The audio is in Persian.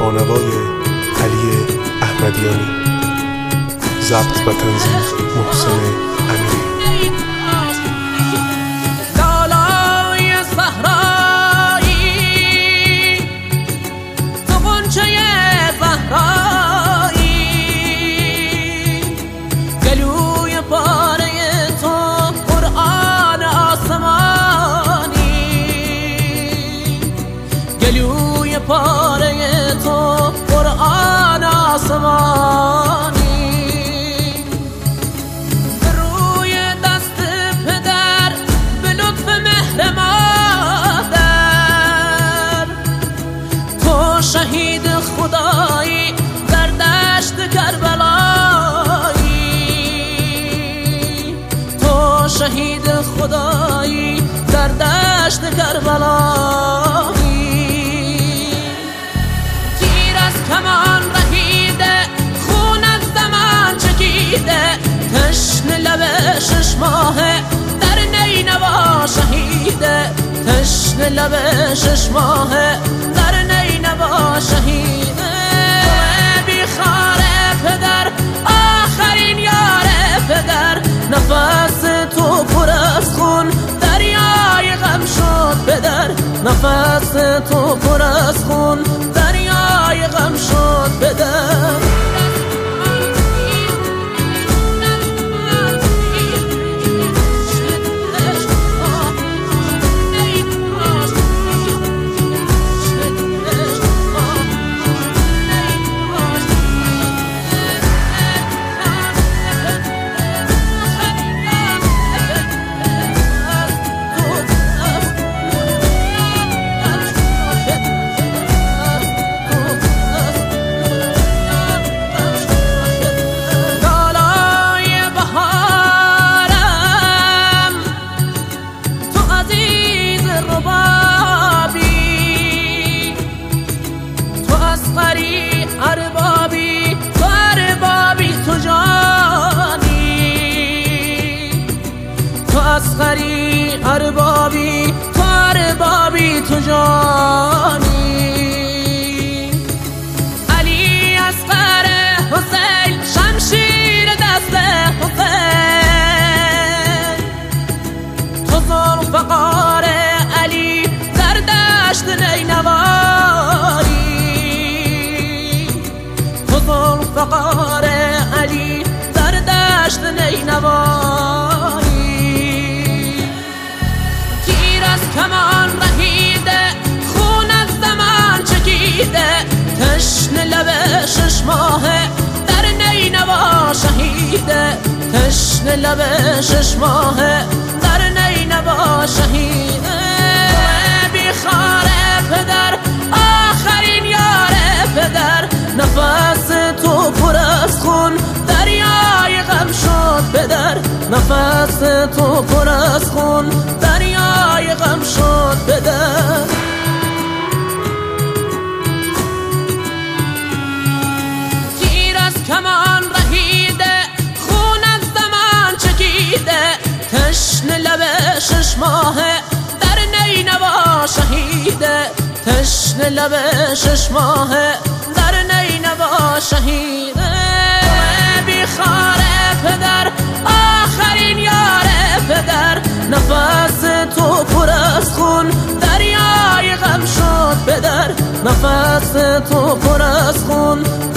با نوای علی احمدیانی، ضبط و تنظیم محسن امیری. گلوی پاره تو قرآن آسمانی، روی دست پدر به لطف مهر مادر، تو شهید خدایی در دشت کربلایی، تو شهید خدایی در دشت کربلایی. کمان رهیده خون از زمان چکیده، تشن لب 6 ماهه در نینوا شهیده، تشن لب 6 ماهه در نینوا شهیده. بیخار پدر آخرین یار پدر، نفس تو پر از خون دریای غم شد پدر، نفس تو پر از خون دریای غم شد پدر. اربابی تو اربابی تو جانی، تو اصغری اربابی تو اربابی تو جانی. علی اصغر حسین شمشیر دست حسین، تو ذوالفقار علی در دشت نینوایی، ذوالفقار علی در دشت نینوایی. تیر از کمان رهیده خون از زمان چکیده، تشن لب 6 ماهه در نینوا شهیده، تشن لب 6 ماهه در نینوا شهیده. بیخار پدر آخرین یار پدر، نفس تو پر از خون دریای غم شد پدر، نفس تو پر از خون دریای غم شد پدر. تیر از کمان رهیده خون از زمان چکیده، تشن لب 6 ماهه در نینوا شهیده، تشن لب 6 ماهه در نینوا شهیده. بیخار پدر آخرین یار پدر، نفس تو پر از خون دریای غم شد پدر، نفس تو پر از خون